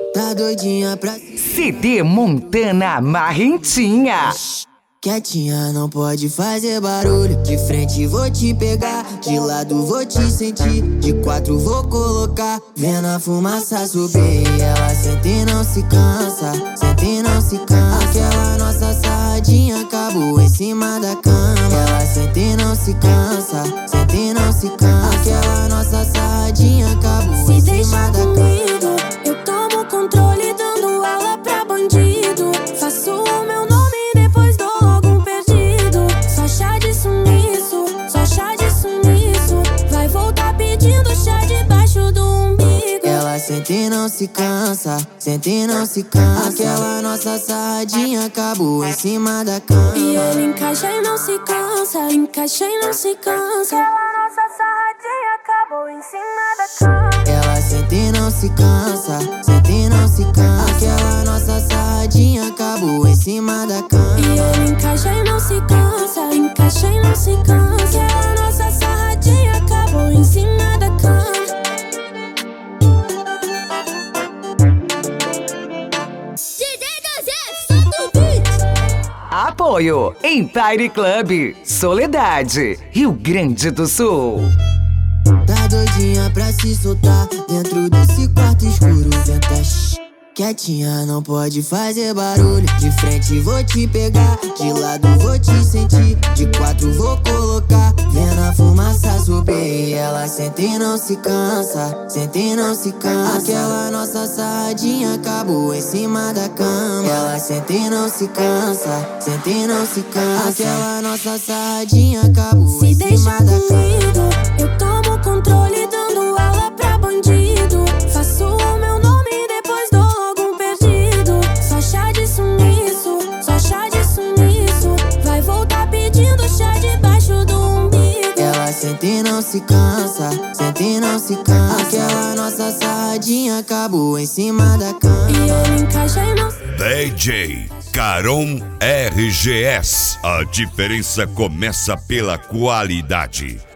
Tá doidinha pra CD Montana Marrentinha. Quietinha, não pode fazer barulho. De frente vou te pegar, de lado vou te sentir, de quatro vou colocar. Vendo a fumaça subir, ela sente e não se cansa, sente e não se cansa. Aquela nossa sarradinha acabou em cima da cama. Ela sente e não se cansa, sente e não se cansa. Aquela nossa sarradinha acabou em cima da cama. Eu tomo controle dando aula pra bandido. Faço o meu nome e depois dou logo um perdido. Só chá de sumiço, só chá de sumiço. Vai voltar pedindo chá debaixo do umbigo. Ela sente e não se cansa, sente e não se cansa. Aquela nossa sarradinha acabou em cima da cama. E ele encaixa e não se cansa, encaixa e não se cansa. Aquela nossa sarradinha acabou em cima da cama. Ela sente e não se cansa, sente e não se cansa. Aquela nossa sarradinha acabou em cima da cama. E ele encaixa e não se cansa, encaixa e não se cansa. Aquela nossa sarradinha acabou em cima da cama. Apoio Empire Club, Soledade, Rio Grande do Sul. Tá doidinha pra se soltar dentro desse quarto escuro. Venta quietinha, não pode fazer barulho. De frente vou te pegar, de lado vou te sentir, de quatro vou colocar. Vendo a fumaça subir, ela sente e não se cansa, sente e não se cansa. Aquela nossa sarradinha acabou em cima da cama. Ela sente e não se cansa, sente e não se cansa. Aquela nossa sarradinha acabou em cima da cama. Eu tomo controle dando aula pra bandido. Faço o meu nome e depois dou logo um perdido. Só chá de sumiço, só chá de sumiço. Vai voltar pedindo chá debaixo do umbigo. Ela sente e não se cansa, sente e não se cansa. Aquela nossa sarradinha acabou em cima da cama. E ele encaixa e não se DJ Caron RGS. A diferença começa pela qualidade.